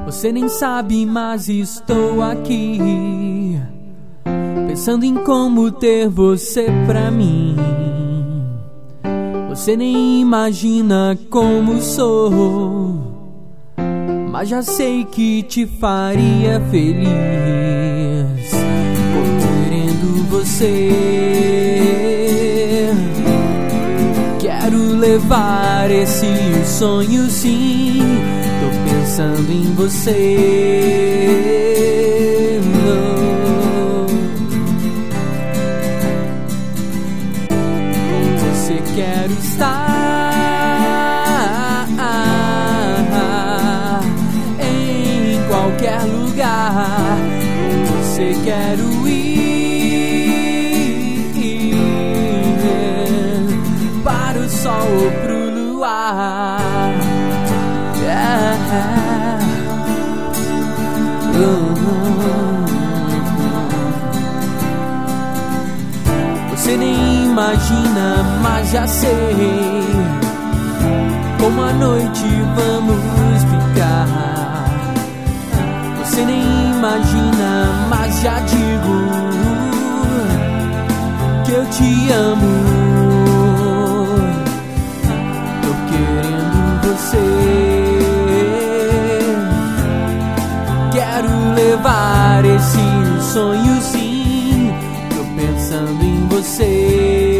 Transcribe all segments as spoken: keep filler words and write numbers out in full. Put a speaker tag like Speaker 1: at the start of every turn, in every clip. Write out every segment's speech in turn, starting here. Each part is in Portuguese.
Speaker 1: Você nem sabe, mas estou aqui, pensando em como ter você pra mim. Você nem imagina como sou, mas já sei que te faria feliz. Tô querendo você, quero levar esse sonho sim. Tô pensando em você, oh. Com você quero estar em qualquer lugar. Com você quero ir para o sol ou pro luar. Yeah. Você nem imagina, mas já sei como a noite vamos ficar. Você nem imagina, mas já digo que eu te amo. Tô querendo você, quero levar esse sonho sim. Tô pensando em você,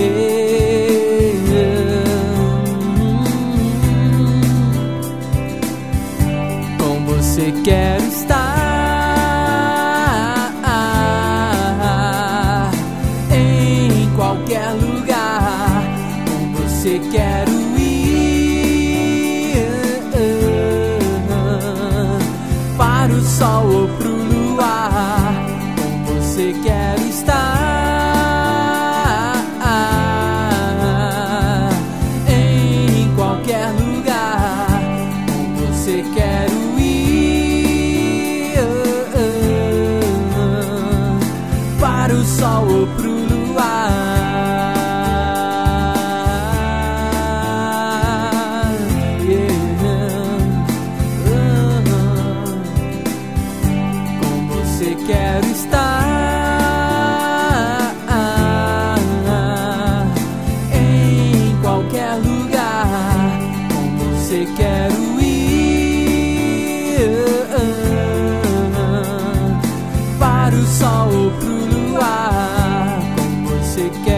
Speaker 1: com você quero estar em qualquer lugar. Com você quero ir para o sol ou pro luar. Com você quero estar em qualquer lugar. Com você quero ir para o sol ou pro luar. Yeah. Com você quero estar em qualquer lugar. Com você quero ir para o sol ou pro luar. Com você quero